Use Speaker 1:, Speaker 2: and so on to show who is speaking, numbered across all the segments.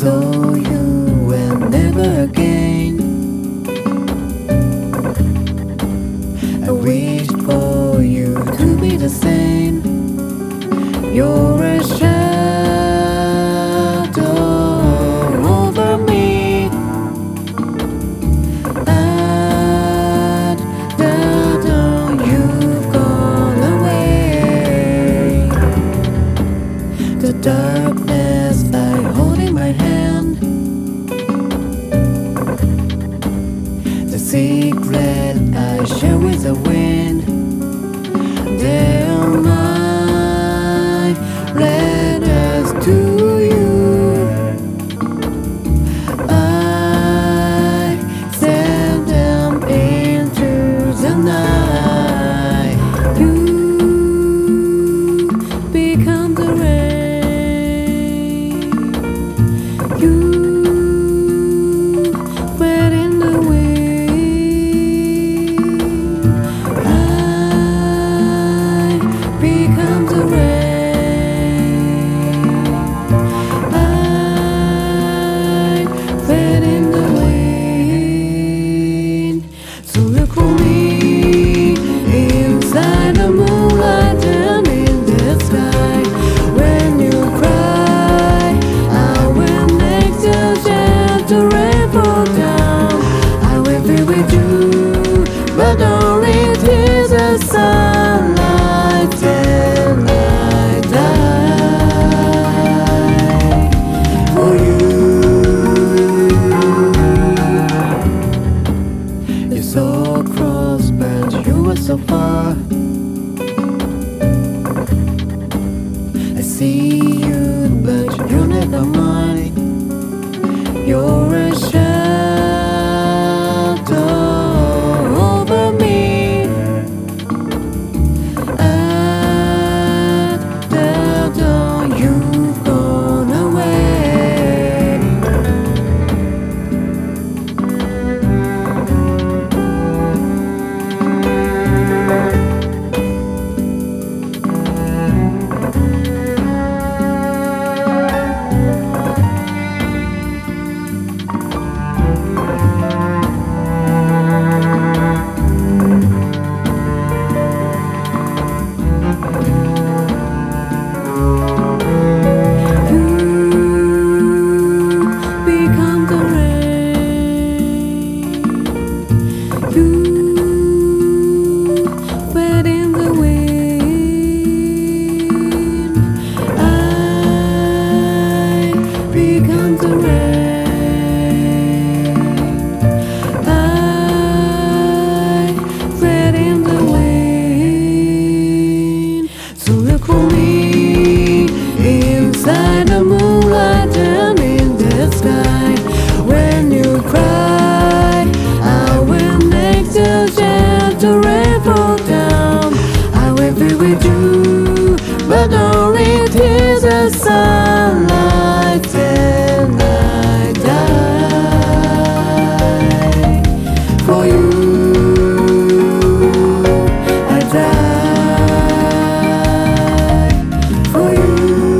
Speaker 1: saw you and never again. I wished for you to be the same. You're a shadow over me, and now you've gone away. The darkness I hold in my hand, the secret I share with the wind, they're my letters to you. I send them into the night. You become the rain. You wet in the wind. I become the rain. I wet in the wind. So look for me inside the moonlight and in the sky. When you cry, I will make the gentle rain fall down. I will be with you, but only till the sunlight and I die for you. You're so close, but you are so far. I see you, but you're never mine. You're a shadow over me, and now you've gone away. Become the rain. You wet in the wind. I become the rain. I wet in the wind. So look for me inside the moonlight and in the sky. When you cry, I will make the gentle rain fall down. I will be with you, but only till the sunlight and I die for you. I die for you.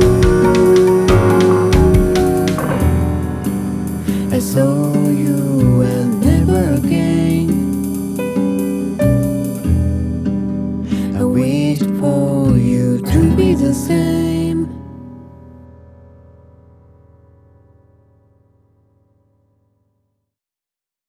Speaker 1: I saw you and never again. I wished for you to be the same.